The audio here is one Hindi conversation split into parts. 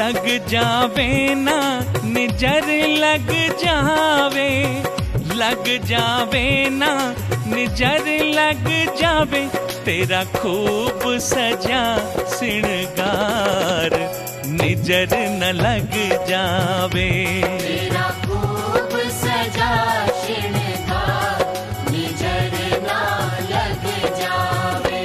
लग जावे ना निजर लग जावे, लग जावे ना निजर लग जावे, तेरा खूब सजा सिंगार निजर न लग जावे। तेरा खूब सजा सिंगार निजर न लग जावे।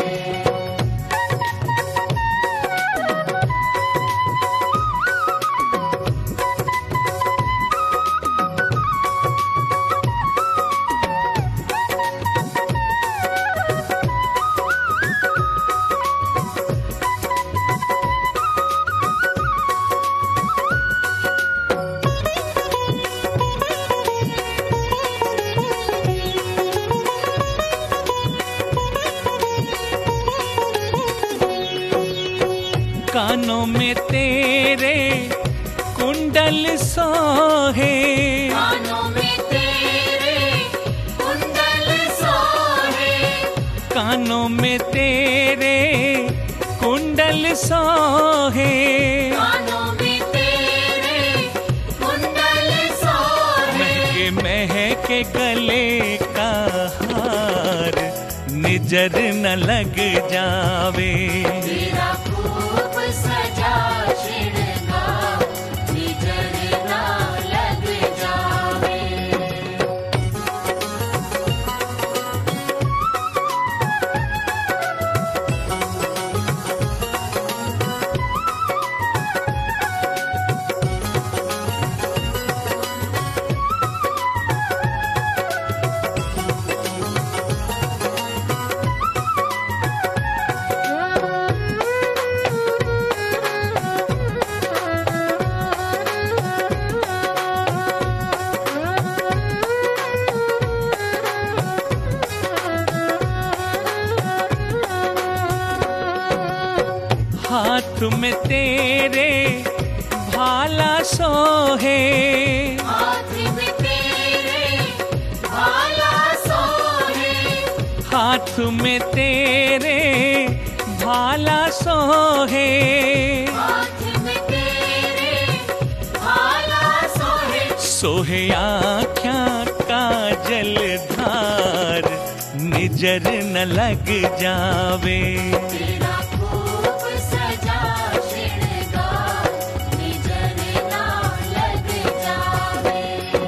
कानों में तेरे कुंडल सोहे, कानों में तेरे कुंडल सोहे, कानों में तेरे कुंडल सोहे, कानों में तेरे कुंडल सोहे। महके महके गले का हार निजर न लग जावे। तेरा खूब सजा सिंगार निजर न लग जावे। हाथ में तेरे भाला सोहे, हाथ में तेरे भाला सोहे, हाथ में तेरे भाला सोहे, हाथ में तेरे भाला सोहे। सोहे आँख्या का जलधार निजर न लग जावे। तेरा खूब सजा सिंगार निजर न लग जावे।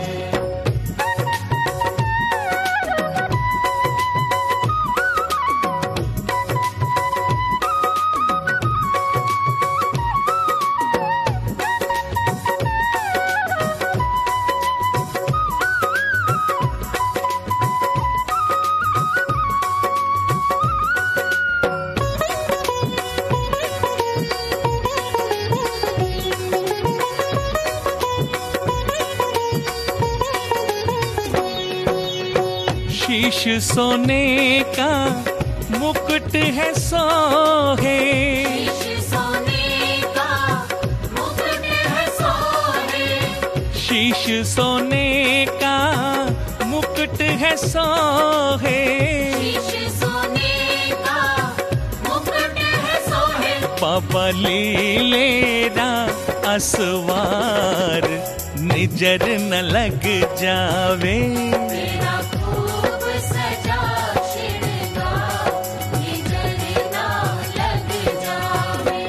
शीश सोने का मुकुट है सोहे, शीश सोने का मुकुट है सोहे, शीश सोने का मुकुट है सोहे, शीश सोने का मुकुट है सोहे। पबली लेरा असवार निजर न लग जावे। तेरा खूब सजा सिंगार निजर न लग जावे।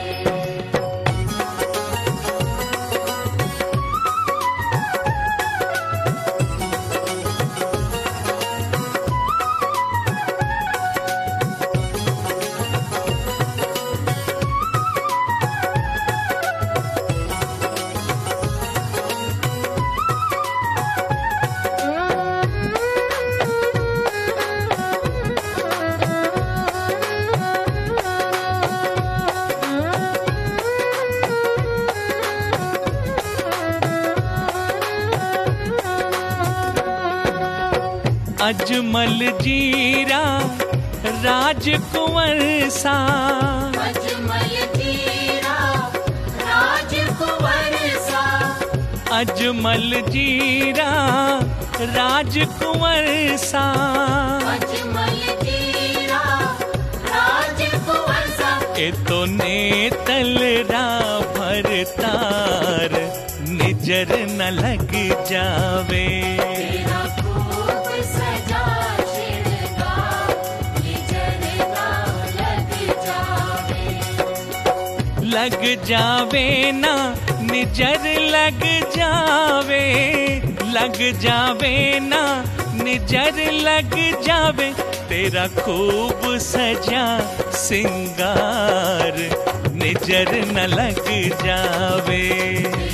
अजमल जीरा राजकुंवर सा, अजमल जीरा राजकुंवर सा, अजमल जीरा राजकुंवर सा, अजमल जीरा राजकुंवर सा। ए तो नेतलरा भरतार निजर न लग जावे। तेरा खूब सजा श्रृंगार निजर ना लग जावे। लग जावे ना निजर लग जावे, लग जावे ना निजर लग जावे। तेरा खूब सजा सिंगार निजर न लग जावे।